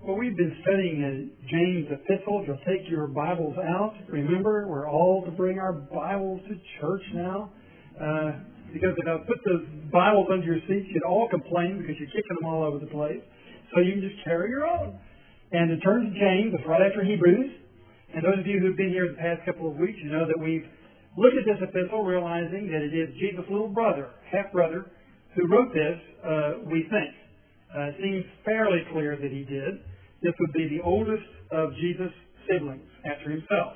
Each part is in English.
Well, we've been studying James' epistle. If you'll take your Bibles out, remember, we're all to bring our Bibles to church now. Because if I put those Bibles under your seats, you'd all complain because you're kicking them all over the place. So you can just carry your own. And to turn to James, it's right after Hebrews. And those of you who've been here the past couple of weeks, you know that we've looked at this epistle realizing that it is Jesus' little brother, half-brother, who wrote this, we think. It seems fairly clear that he did. This would be the oldest of Jesus' siblings after himself.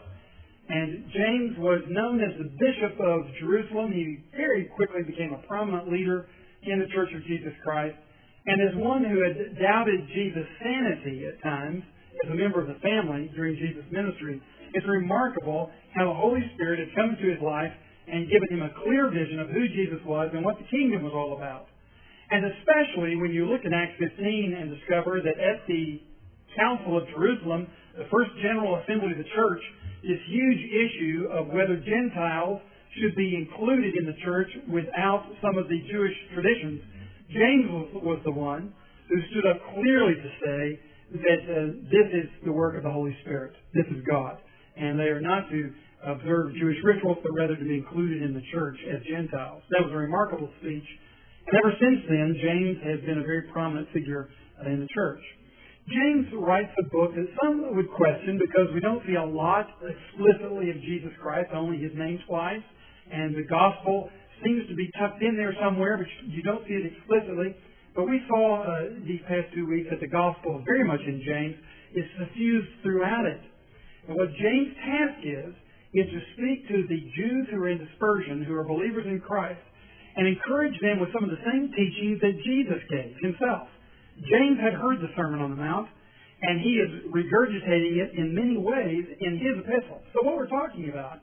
And James was known as the Bishop of Jerusalem. He very quickly became a prominent leader in the Church of Jesus Christ. And as one who had doubted Jesus' sanity at times, as a member of the family during Jesus' ministry, it's remarkable how the Holy Spirit had come into his life and given him a clear vision of who Jesus was and what the kingdom was all about. And especially when you look in Acts 15 and discover that at the Council of Jerusalem, the first General Assembly of the Church, this huge issue of whether Gentiles should be included in the church without some of the Jewish traditions, James was the one who stood up clearly to say that this is the work of the Holy Spirit. This is God. And they are not to observe Jewish rituals, but rather to be included in the church as Gentiles. That was a remarkable speech. And ever since then, James has been a very prominent figure in the church. James writes a book that some would question because we don't see a lot explicitly of Jesus Christ, only his name twice, and the gospel seems to be tucked in there somewhere, but you don't see it explicitly. But we saw these past 2 weeks that the gospel is very much in James. It's suffused throughout it. And what James' task is to speak to the Jews who are in dispersion, who are believers in Christ, and encourage them with some of the same teachings that Jesus gave himself. James had heard the Sermon on the Mount, and he is regurgitating it in many ways in his epistle. So what we're talking about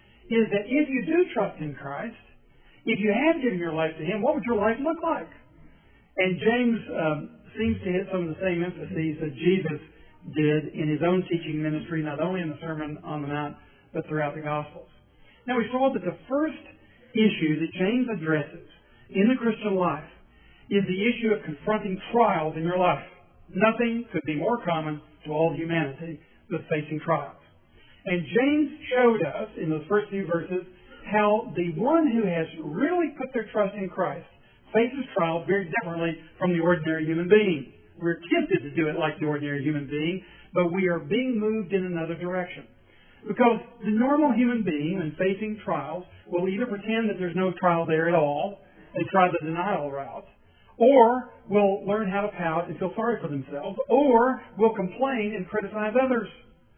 is that if you do trust in Christ, if you have given your life to him, what would your life look like? And James seems to hit some of the same emphases that Jesus did in his own teaching ministry, not only in the Sermon on the Mount, but throughout the Gospels. Now we saw that the first issue that James addresses in the Christian life is the issue of confronting trials in your life. Nothing could be more common to all humanity than facing trials. And James showed us in those first few verses how the one who has really put their trust in Christ faces trials very differently from the ordinary human being. We're tempted to do it like the ordinary human being, but we are being moved in another direction. Because the normal human being, when facing trials, will either pretend that there's no trial there at all and try the denial route, or will learn how to pout and feel sorry for themselves, or will complain and criticize others.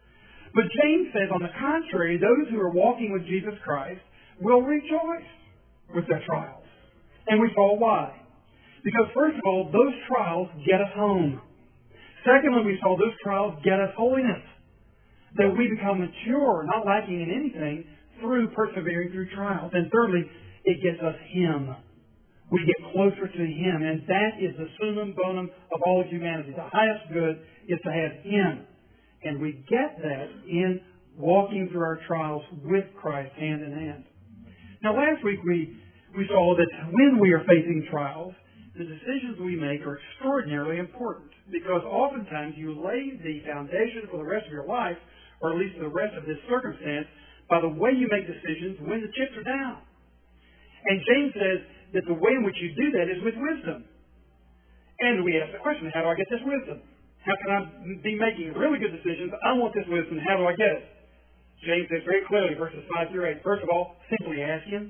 But James says, on the contrary, those who are walking with Jesus Christ will rejoice with their trials. And we saw why. Because first of all, those trials get us home. Secondly, we saw those trials get us holiness. That we become mature, not lacking in anything, through persevering through trials. And thirdly, it gets us Him. We get closer to Him, and that is the summum bonum of all humanity. The highest good is to have Him. And we get that in walking through our trials with Christ hand in hand. Now last week we saw that when we are facing trials, the decisions we make are extraordinarily important, because oftentimes you lay the foundation for the rest of your life, or at least the rest of this circumstance, by the way you make decisions when the chips are down. And James says that the way in which you do that is with wisdom. And we ask the question, how do I get this wisdom? How can I be making really good decisions? I want this wisdom. How do I get it? James says very clearly, verses 5 through 8, first of all, simply ask Him.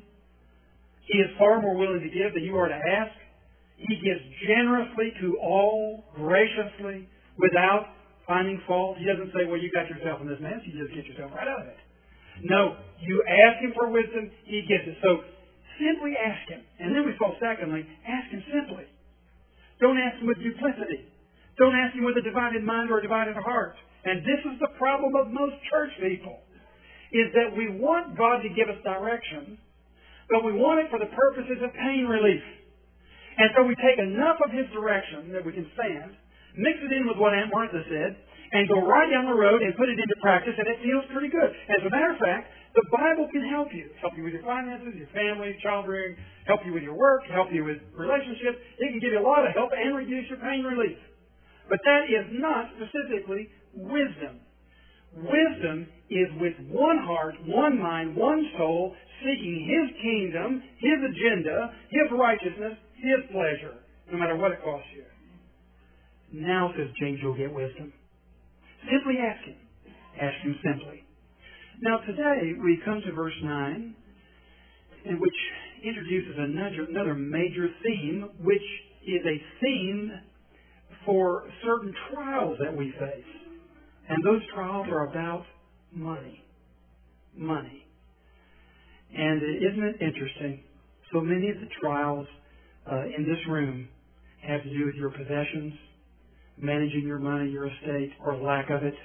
He is far more willing to give than you are to ask. He gives generously to all, graciously, without finding fault. He doesn't say, well, you got yourself in this mess. You just get yourself right out of it. No, you ask Him for wisdom, He gives it. So simply ask Him. And then we saw, secondly, ask Him simply. Don't ask Him with duplicity. Don't ask Him with a divided mind or a divided heart. And this is the problem of most church people, is that we want God to give us direction, but we want it for the purposes of pain relief. And so we take enough of His direction that we can stand, mix it in with what Aunt Martha said, and go right down the road and put it into practice, and it feels pretty good. As a matter of fact, the Bible can help you. Help you with your finances, your family, child rearing, help you with your work, help you with relationships. It can give you a lot of help and reduce your pain relief. But that is not specifically wisdom. Wisdom is with one heart, one mind, one soul, seeking His kingdom, His agenda, His righteousness, His pleasure, no matter what it costs you. Now, says James, you'll get wisdom. Simply ask Him. Ask Him simply. Now, today we come to verse 9, in which introduces another major theme, which is a theme for certain trials that we face. And those trials are about money. Money. And isn't it interesting? So many of the trials in this room have to do with your possessions, managing your money, your estate, or lack of it.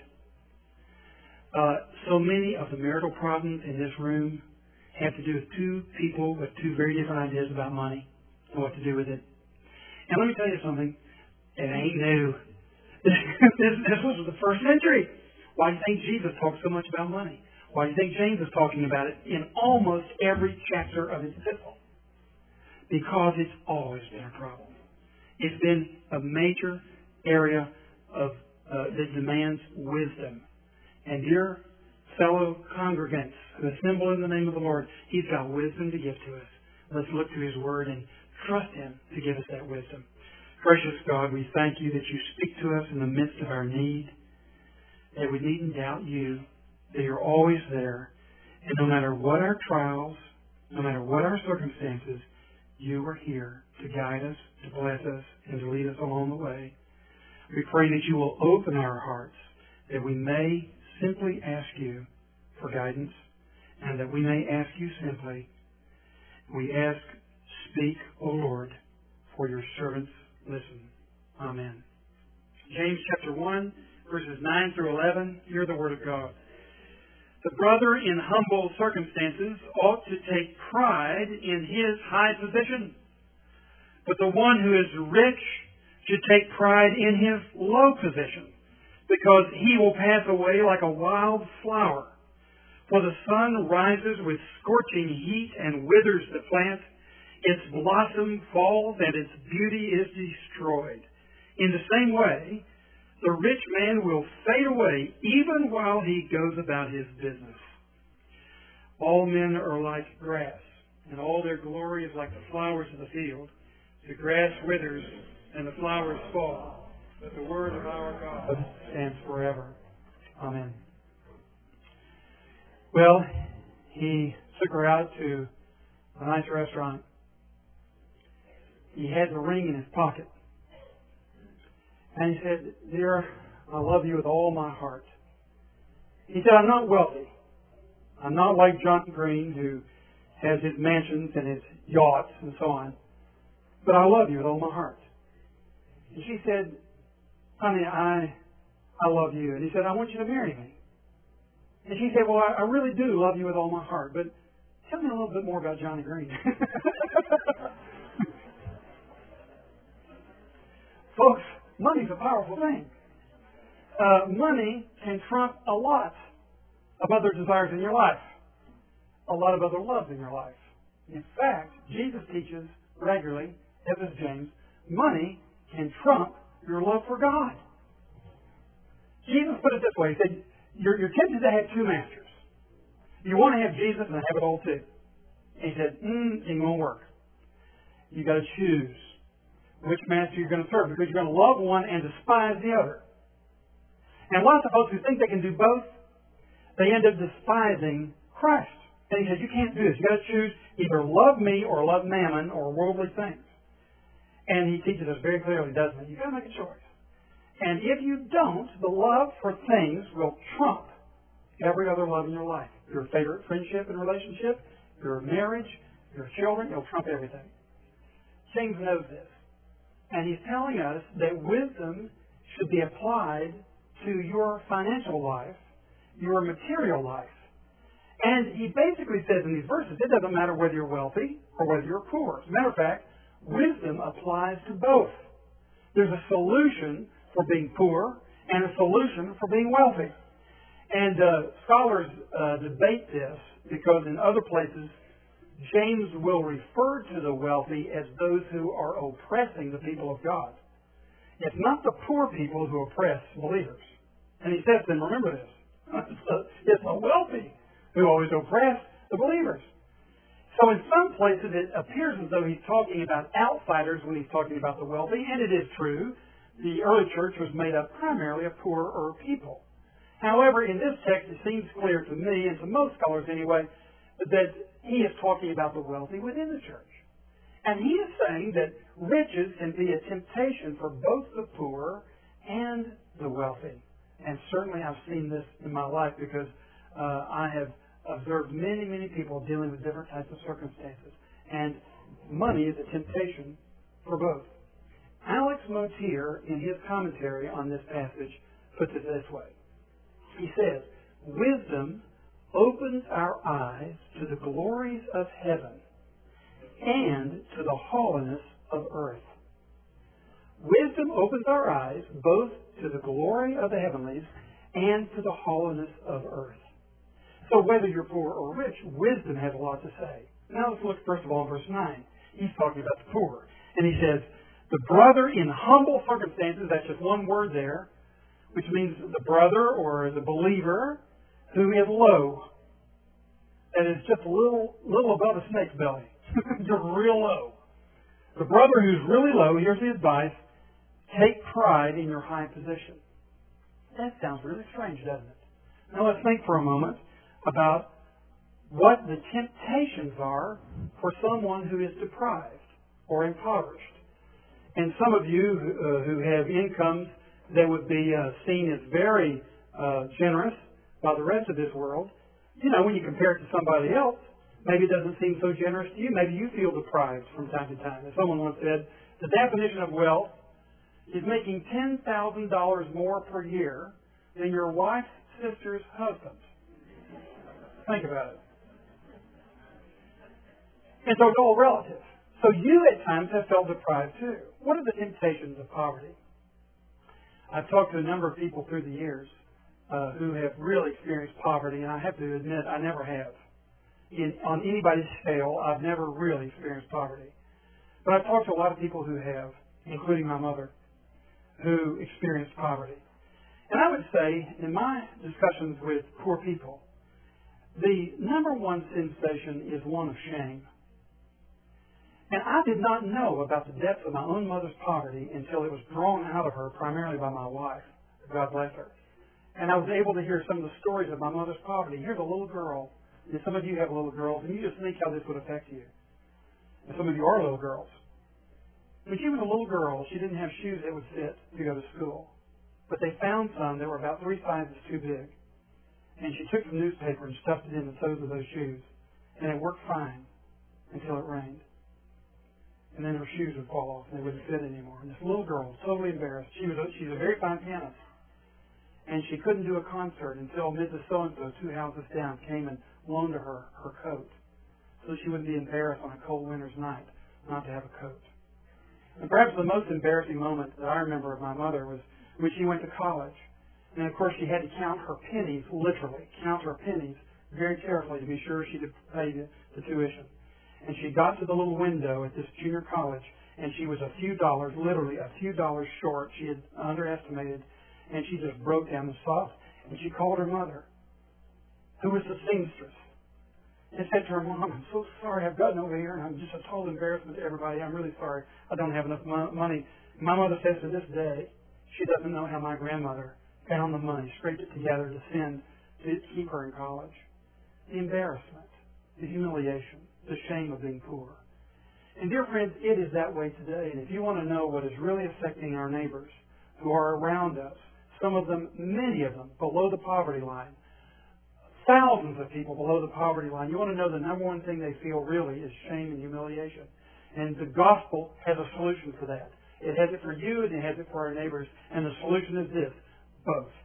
So many of the marital problems in this room have to do with two people with two very different ideas about money and what to do with it. And let me tell you something. It ain't new. This was the first century. Why do you think Jesus talks so much about money? Why do you think James is talking about it in almost every chapter of his epistle? Because it's always been a problem. It's been a major area of that demands wisdom. And dear fellow congregants who assemble in the name of the Lord, He's got wisdom to give to us. Let's look to His Word and trust Him to give us that wisdom. Gracious God, we thank You that You speak to us in the midst of our need, that we needn't doubt You, that You're always there, and no matter what our trials, no matter what our circumstances, You are here to guide us, to bless us, and to lead us along the way. We pray that You will open our hearts, that we may simply ask You for guidance, and that we may ask You simply. We ask, speak, O Lord, for Your servants listen. Amen. James chapter 1, verses 9 through 11, hear the word of God. The brother in humble circumstances ought to take pride in his high position, but the one who is rich should take pride in his low position, because he will pass away like a wild flower. For the sun rises with scorching heat and withers the plant. Its blossom falls and its beauty is destroyed. In the same way, the rich man will fade away even while he goes about his business. All men are like grass, and all their glory is like the flowers of the field. The grass withers and the flowers fall, but the word of our God stands forever. Amen. Well, he took her out to a nice restaurant. He had the ring in his pocket. And he said, "Dear, I love you with all my heart." He said, "I'm not wealthy. I'm not like John Green, who has his mansions and his yachts and so on. But I love you with all my heart." And she said, "Honey, I love you." And he said, "I want you to marry me." And she said, "Well, I really do love you with all my heart, but tell me a little bit more about Johnny Green." Folks, money's a powerful thing. Money can trump a lot of other desires in your life, a lot of other loves in your life. In fact, Jesus teaches regularly, as does James, money can trump your love for God. Jesus put it this way. He said, you're tempted to have two masters. You want to have Jesus and have it all too. And he said, it won't work. You've got to choose which master you're going to serve, because you're going to love one and despise the other. And lots of folks who think they can do both, they end up despising Christ. And he says, you can't do this. You've got to choose either love me or love mammon or worldly things. And he teaches us very clearly, doesn't he? You've got to make a choice. And if you don't, the love for things will trump every other love in your life. Your favorite friendship and relationship, your marriage, your children, it'll trump everything. James knows this. And he's telling us that wisdom should be applied to your financial life, your material life. And he basically says in these verses, it doesn't matter whether you're wealthy or whether you're poor. As a matter of fact, wisdom applies to both. There's a solution for being poor and a solution for being wealthy. And scholars debate this because in other places, James will refer to the wealthy as those who are oppressing the people of God. It's not the poor people who oppress believers. And he says to them, remember this, it's the wealthy who always oppress the believers. So in some places it appears as though he's talking about outsiders when he's talking about the wealthy, and it is true. The early church was made up primarily of poorer people. However, in this text it seems clear to me, and to most scholars anyway, that he is talking about the wealthy within the church. And he is saying that riches can be a temptation for both the poor and the wealthy. And certainly I've seen this in my life because I have observed many, many people dealing with different types of circumstances. And money is a temptation for both. Alex Motyer, in his commentary on this passage, puts it this way. He says, wisdom opens our eyes to the glories of heaven and to the hollowness of earth. Wisdom opens our eyes both to the glory of the heavenlies and to the hollowness of earth. So whether you're poor or rich, wisdom has a lot to say. Now let's look first of all in verse 9. He's talking about the poor. And he says, the brother in humble circumstances, that's just one word there, which means the brother or the believer who is low. That is just a little above a snake's belly. Just real low. The brother who's really low, here's the advice, take pride in your high position. That sounds really strange, doesn't it? Now let's think for a moment about what the temptations are for someone who is deprived or impoverished. And some of you who have incomes that would be seen as very generous by the rest of this world, you know, when you compare it to somebody else, maybe it doesn't seem so generous to you. Maybe you feel deprived from time to time. As someone once said, the definition of wealth is making $10,000 more per year than your wife's sister's husband. Think about it. And so it's all relative. So you at times have felt deprived too. What are the temptations of poverty? I've talked to a number of people through the years who have really experienced poverty, and I have to admit I never have. On anybody's scale, I've never really experienced poverty. But I've talked to a lot of people who have, including my mother, who experienced poverty. And I would say, in my discussions with poor people, the number one sensation is one of shame. And I did not know about the depth of my own mother's poverty until it was drawn out of her primarily by my wife. God bless her. And I was able to hear some of the stories of my mother's poverty. Here's a little girl, and some of you have little girls, and you just think how this would affect you. And some of you are little girls. When she was a little girl, she didn't have shoes that would fit to go to school. But they found some that were about 3 sizes too big. And she took some newspaper and stuffed it in the toes of those shoes. And it worked fine until it rained. And then her shoes would fall off and they wouldn't fit anymore. And this little girl was totally embarrassed. She's a very fine pianist. And she couldn't do a concert until Mrs. So-and-so, 2 houses down, came and loaned her coat. So she wouldn't be embarrassed on a cold winter's night not to have a coat. And perhaps the most embarrassing moment that I remember of my mother was when she went to college. And of course she had to count her pennies, literally, count her pennies very carefully to be sure she could pay the tuition. And she got to the little window at this junior college, and she was a few dollars, literally a few dollars short. She had underestimated, and she just broke down and sobbed. And she called her mother, who was the seamstress, and said to her, Mom, I'm so sorry. I've gotten over here, and I'm just a total embarrassment to everybody. I'm really sorry. I don't have enough money. My mother says to this day, she doesn't know how my grandmother found the money, scraped it together to send to keep her in college. The embarrassment, the humiliation, the shame of being poor. And dear friends, it is that way today. And if you want to know what is really affecting our neighbors who are around us, some of them, many of them, below the poverty line, thousands of people below the poverty line, you want to know the number one thing they feel really is shame and humiliation. And the gospel has a solution for that. It has it for you and it has it for our neighbors. And the solution is this: boast.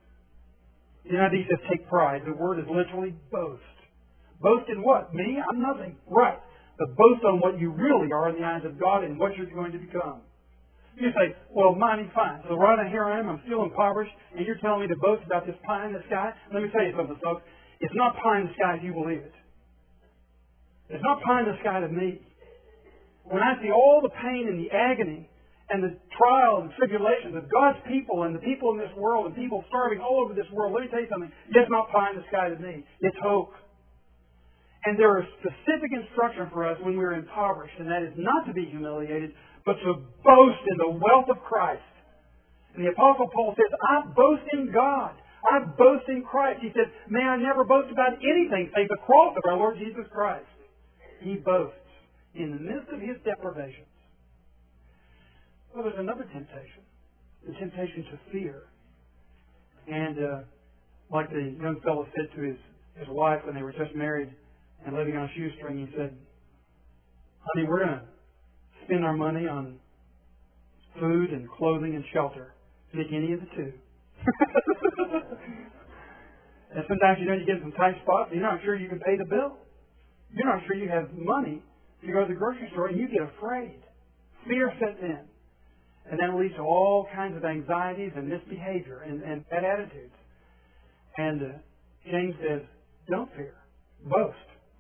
The NIV says take pride. The word is literally boast. Boast in what? Me? I'm nothing. Right. But boast on what you really are in the eyes of God and what you're going to become. You say, well, mighty fine. So right here I am, I'm still impoverished, and you're telling me to boast about this pie in the sky? Let me tell you something, folks. It's not pie in the sky if you believe it. It's not pie in the sky to me. When I see all the pain and the agony and the trials and tribulations of God's people and the people in this world and people starving all over this world, let me tell you something. It's not pie in the sky to me. It's hope. And there is specific instruction for us when we're impoverished, and that is not to be humiliated, but to boast in the wealth of Christ. And the Apostle Paul says, I boast in God. I boast in Christ. He said, may I never boast about anything save the cross of our Lord Jesus Christ. He boasts in the midst of his deprivations. Well, there's another temptation. The temptation to fear. And like the young fellow said to his wife when they were just married and living on a shoestring, he said, honey, we're going to spend our money on food and clothing and shelter. Pick any of the two. And sometimes, you get in some tight spots and you're not sure you can pay the bill. You're not sure you have money to go to the grocery store, and you get afraid. Fear sets in. And that leads to all kinds of anxieties and misbehavior and bad attitudes. And James says, don't fear. Boast.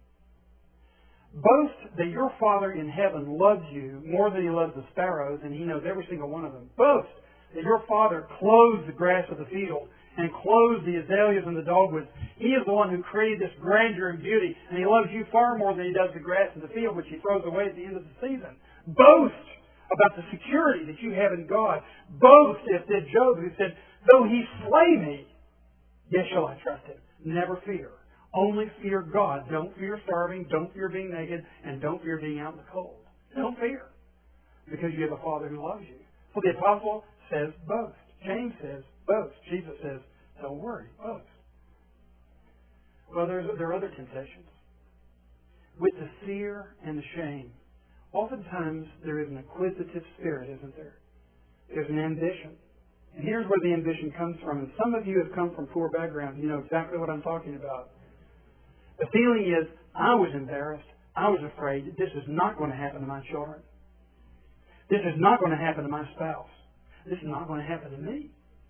Boast that your Father in heaven loves you more than He loves the sparrows, and He knows every single one of them. Boast that your Father clothes the grass of the field and clothes the azaleas and the dogwoods. He is the one who created this grandeur and beauty, and He loves you far more than He does the grass of the field, which He throws away at the end of the season. Boast about the security that you have in God. Boast, as did Job, who said, though He slay me, yet shall I trust Him. Never fear. Only fear God. Don't fear starving. Don't fear being naked. And don't fear being out in the cold. Don't fear. Because you have a Father who loves you. So the Apostle says, boast. James says, boast. Jesus says, don't worry, boast. Well, there are other temptations. With the fear and the shame, oftentimes there is an acquisitive spirit, isn't there? There's an ambition. And here's where the ambition comes from. And some of you have come from poor backgrounds. You know exactly what I'm talking about. The feeling is, I was embarrassed. I was afraid. This is not going to happen to my children. This is not going to happen to my spouse. This is not going to happen to me.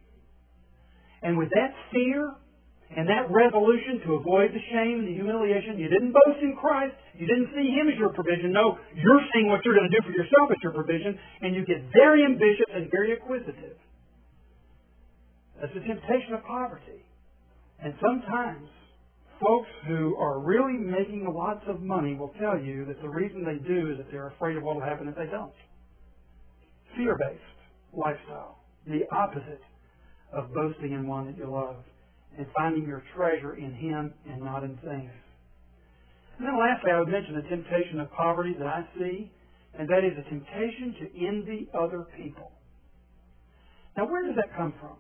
And with that fear and that resolution to avoid the shame and the humiliation, you didn't boast in Christ. You didn't see Him as your provision. No, you're seeing what you're going to do for yourself as your provision, and you get very ambitious and very acquisitive. That's the temptation of poverty. And sometimes folks who are really making lots of money will tell you that the reason they do is that they're afraid of what will happen if they don't. Fear-based lifestyle. The opposite of boasting in one that you love and finding your treasure in Him and not in things. And then lastly, I would mention the temptation of poverty that I see, and that is a temptation to envy other people. Now, where does that come from?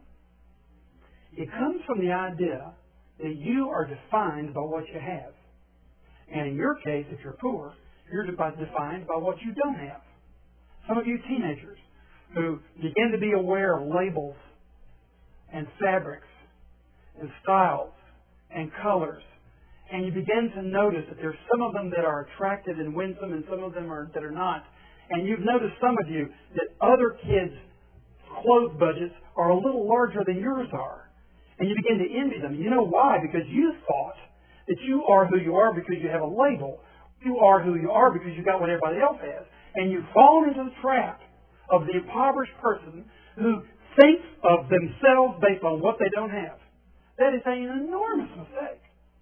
It comes from the idea that you are defined by what you have. And in your case, if you're poor, you're defined by what you don't have. Some of you teenagers who begin to be aware of labels and fabrics and styles and colors, and you begin to notice that there's some of them that are attractive and winsome and some of them that are not. And you've noticed, some of you, that other kids' clothes budgets are a little larger than yours are. And you begin to envy them. You know why? Because you thought that you are who you are because you have a label. You are who you are because you got what everybody else has. And you've fallen into the trap of the impoverished person who thinks of themselves based on what they don't have. That is an enormous mistake.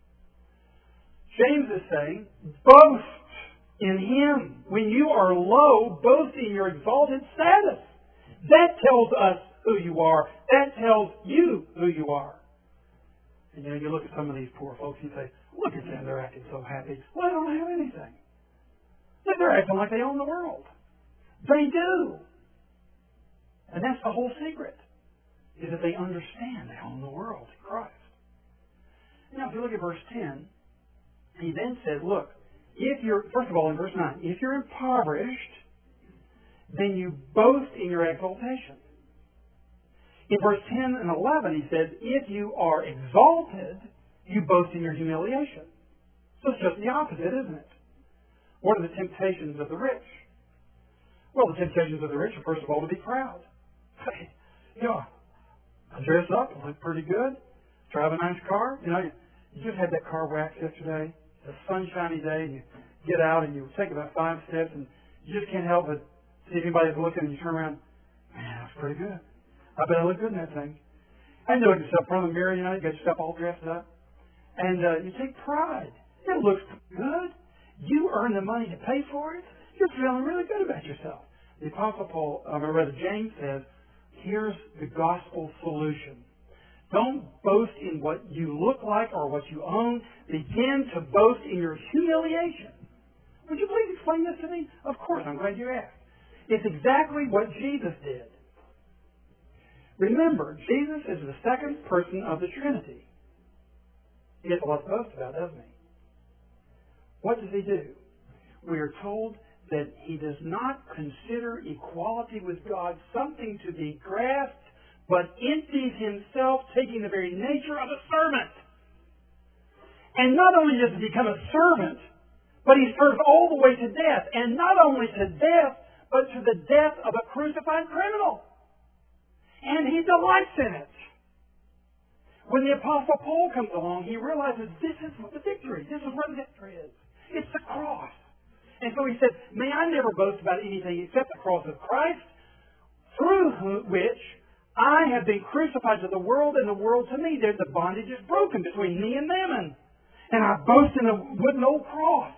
James is saying, boast in Him. When you are low, boast in your exalted status. That tells us who you are. That tells you who you are. And you look at some of these poor folks and you say, look at them, they're acting so happy. Well, they don't have anything. They're acting like they own the world. They do. And that's the whole secret, is that they understand they own the world in Christ. Now, if you look at verse 10, he then says, look, first of all, in verse 9, if you're impoverished, then you boast in your exaltation. In verse 10 and 11, he says, if you are exalted, you boast in your humiliation. So it's just the opposite, isn't it? What are the temptations of the rich? Well, the temptations of the rich are, first of all, to be proud. I dress up, I look pretty good, drive a nice car. You just had that car waxed yesterday. It's a sunshiny day, and you get out and you take about 5 steps, and you just can't help but see if anybody's looking, and you turn around. looks pretty good. I bet I look good in that thing. And you look at yourself in front of the mirror, you get yourself all dressed up. And you take pride. It looks good. You earn the money to pay for it. You're feeling really good about yourself. The Apostle Paul, James says, here's the gospel solution. Don't boast in what you look like or what you own. Begin to boast in your humiliation. Would you please explain this to me? Of course, I'm glad you asked. It's exactly what Jesus did. Remember, Jesus is the second person of the Trinity. He has a lot to boast about, doesn't he? What does he do? We are told that he does not consider equality with God something to be grasped, but empties himself, taking the very nature of a servant. And not only does he become a servant, but he serves all the way to death. And not only to death, but to the death of a crucified criminal. And he delights in it. When the Apostle Paul comes along, he realizes this is the victory. This is where the victory is. It's the cross. And so he said, may I never boast about anything except the cross of Christ, through which I have been crucified to the world and the world to me. The bondage is broken between me and them. And I boast in the wooden old cross.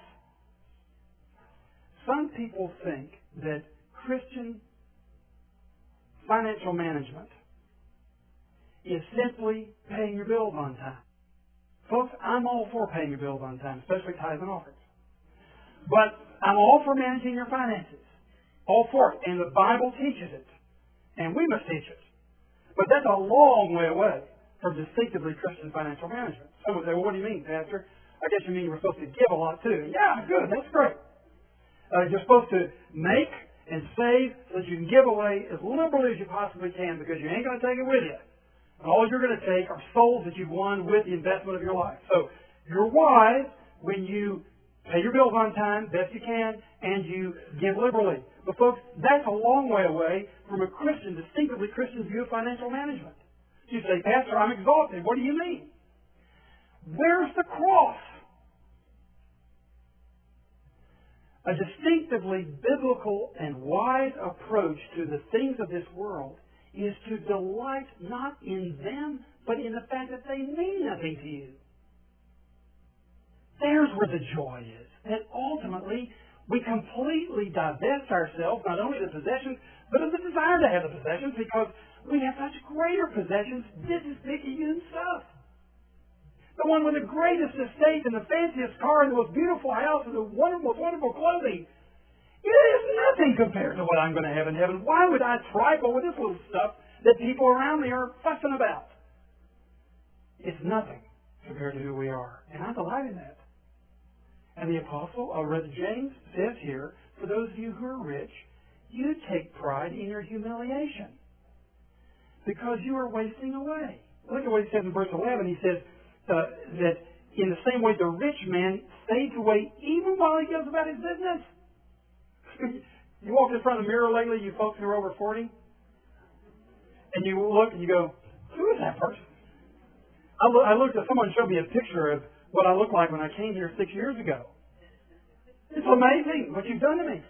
Some people think that Christian financial management is simply paying your bills on time. Folks, I'm all for paying your bills on time, especially tithes and offerings. But I'm all for managing your finances. All for it. And the Bible teaches it. And we must teach it. But that's a long way away from distinctively Christian financial management. Some would say, well, what do you mean, Pastor? I guess you mean we're supposed to give a lot too. Yeah, good. That's great. You're supposed to make and save so that you can give away as liberally as you possibly can, because you ain't going to take it with you. And all you're going to take are souls that you've won with the investment of your life. So you're wise when you pay your bills on time, best you can, and you give liberally. But folks, that's a long way away from a Christian, distinctively Christian view of financial management. You say, Pastor, I'm exhausted. What do you mean? Where's the cross? A distinctively biblical and wise approach to the things of this world is to delight not in them, but in the fact that they mean nothing to you. There's where the joy is. That ultimately we completely divest ourselves, not only of the possessions, but of the desire to have the possessions, because we have such greater possessions. This is picayune stuff. The one with the greatest estate and the fanciest car and the most beautiful house and the most wonderful clothing. It is nothing compared to what I'm going to have in heaven. Why would I trifle with this little stuff that people around me are fussing about? It's nothing compared to who we are. And I delight in that. And the Apostle, James, says here, for those of you who are rich, you take pride in your humiliation because you are wasting away. Look at what he says in verse 11. He says that in the same way the rich man fades away even while he goes about his business. You walk in front of the mirror lately, you folks who are over 40, and you look and you go, who is that person? I looked at, someone showed me a picture of what I looked like when I came here 6 years ago. It's amazing what you've done to me.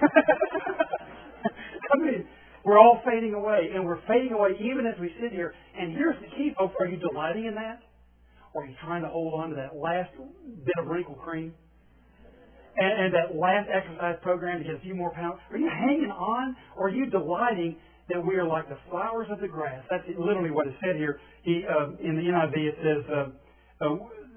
I mean, we're all fading away, and we're fading away even as we sit here. And here's the key, folks. Are you delighting in that? Or are you trying to hold on to that last bit of wrinkle cream? And that last exercise program to get a few more pounds? Are you hanging on? Or are you delighting that we are like the flowers of the grass? That's literally what is said here. In the NIV it says,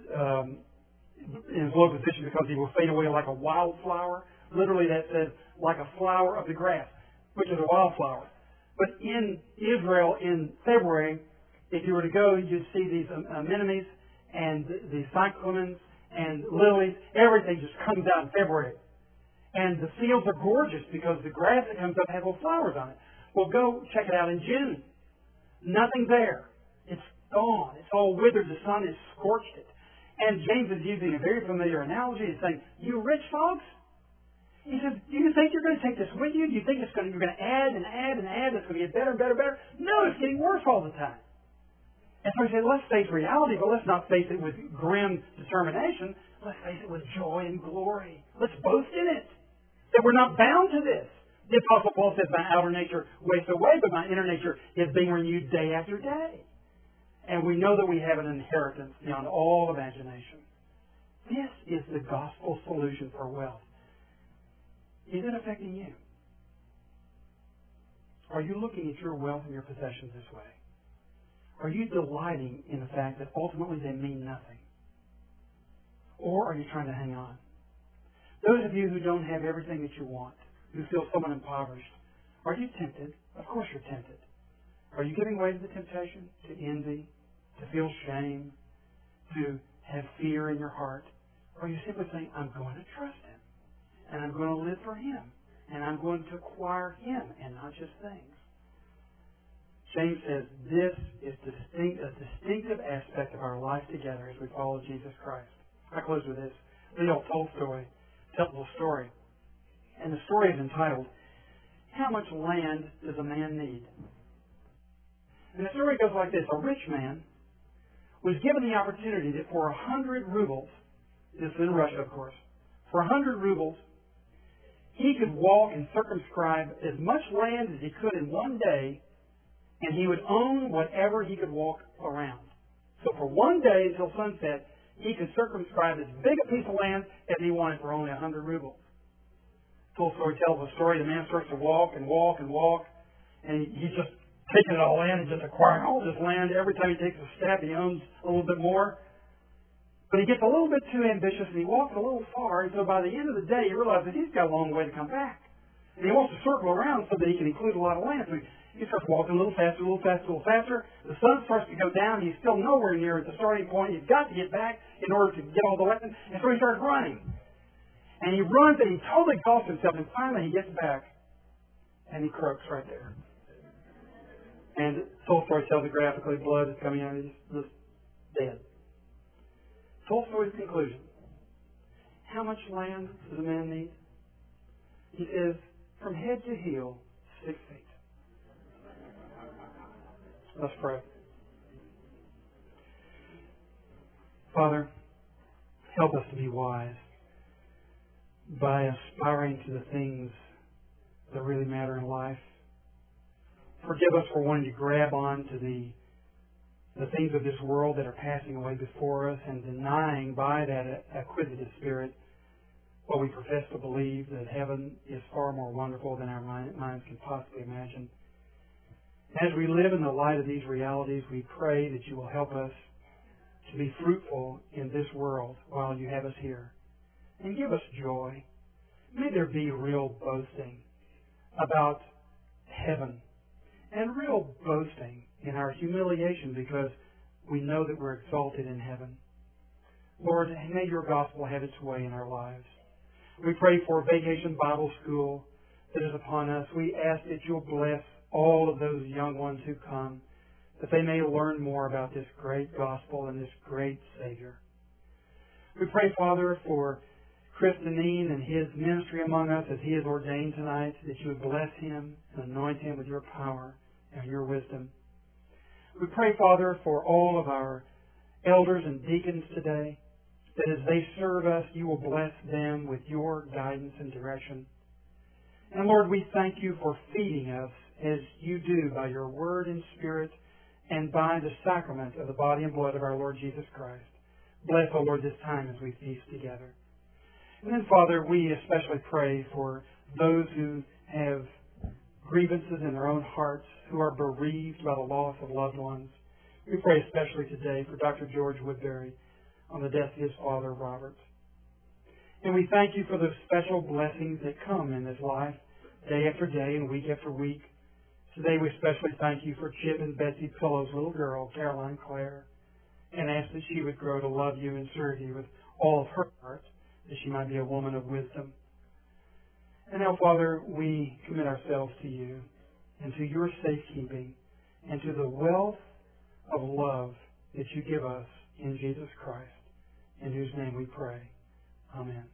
in his low position, because he will fade away like a wildflower. Literally that says, like a flower of the grass, which is a wildflower. But in Israel in February, if you were to go, you'd see these anemones and the cyclamens and lilies. Everything just comes out in February. And the fields are gorgeous because the grass that comes up has little flowers on it. Well, go check it out in June. Nothing there. It's gone. It's all withered. The sun has scorched it. And James is using a very familiar analogy. He's saying, you rich folks, he says, do you think you're going to take this with you? Do you think you're going to add and add and add? It's going to get better and better and better? No, it's getting worse all the time. And so he said, let's face reality, but let's not face it with grim determination. Let's face it with joy and glory. Let's boast in it. That we're not bound to this. The Apostle Paul says, my outer nature wastes away, but my inner nature is being renewed day after day. And we know that we have an inheritance beyond all imagination. This is the gospel solution for wealth. Is it affecting you? Are you looking at your wealth and your possessions this way? Are you delighting in the fact that ultimately they mean nothing? Or are you trying to hang on? Those of you who don't have everything that you want, who feel somewhat impoverished, are you tempted? Of course you're tempted. Are you giving way to the temptation? To envy? To feel shame? To have fear in your heart? Or are you simply saying, I'm going to trust Him, and I'm going to live for Him, and I'm going to acquire Him and not just things? James says this is a distinctive aspect of our life together as we follow Jesus Christ. I close with this. Leo Tolstoy tells a story, and the story is entitled, How Much Land Does a Man Need? And the story goes like this. A rich man was given the opportunity that for 100 rubles, this is in Russia, of course, for 100 rubles, he could walk and circumscribe as much land as he could in one day, and he would own whatever he could walk around. So for one day until sunset, he could circumscribe as big a piece of land as he wanted for only 100 rubles. Tolstoy tells a story. The man starts to walk and walk and walk, and he's just taking it all in and just acquiring all this land. Every time he takes a step, he owns a little bit more. But he gets a little bit too ambitious, and he walks a little far, and so by the end of the day, he realizes he's got a long way to come back. And he wants to circle around so that he can include a lot of land. So he starts walking a little faster, a little faster, a little faster. The sun starts to go down. He's still nowhere near at the starting point. He's got to get back in order to get all the land. And so he starts running. And he runs, and he totally exhausts himself. And finally, he gets back, and he croaks right there. And Tolstoy tells it graphically, blood is coming out. He's just dead. Tolstoy's conclusion. How much land does a man need? He says, from head to heel, 6 feet. Let's pray. Father, help us to be wise by aspiring to the things that really matter in life. Forgive us for wanting to grab on to the things of this world that are passing away before us and denying by that acquisitive spirit what we profess to believe, that heaven is far more wonderful than our minds can possibly imagine. As we live in the light of these realities, we pray that you will help us to be fruitful in this world while you have us here. And give us joy. May there be real boasting about heaven and real boasting in our humiliation because we know that we're exalted in heaven. Lord, may your gospel have its way in our lives. We pray for Vacation Bible School that is upon us. We ask that you'll bless all of those young ones who come, that they may learn more about this great gospel and this great Savior. We pray, Father, for Chris Deneen and his ministry among us as he is ordained tonight, that you would bless him and anoint him with your power and your wisdom. We pray, Father, for all of our elders and deacons today, that as they serve us, you will bless them with your guidance and direction. And Lord, we thank you for feeding us as you do by your word and spirit and by the sacrament of the body and blood of our Lord Jesus Christ. Bless, O Lord, this time as we feast together. And then, Father, we especially pray for those who have grievances in their own hearts, who are bereaved by the loss of loved ones. We pray especially today for Dr. George Woodbury on the death of his father, Robert. And we thank you for the special blessings that come in this life, day after day and week after week. Today we especially thank you for Chip and Betsy Pillow's little girl, Caroline Clare, and ask that she would grow to love you and serve you with all of her heart, that she might be a woman of wisdom. And now, Father, we commit ourselves to you and to your safekeeping and to the wealth of love that you give us in Jesus Christ, in whose name we pray. Amen.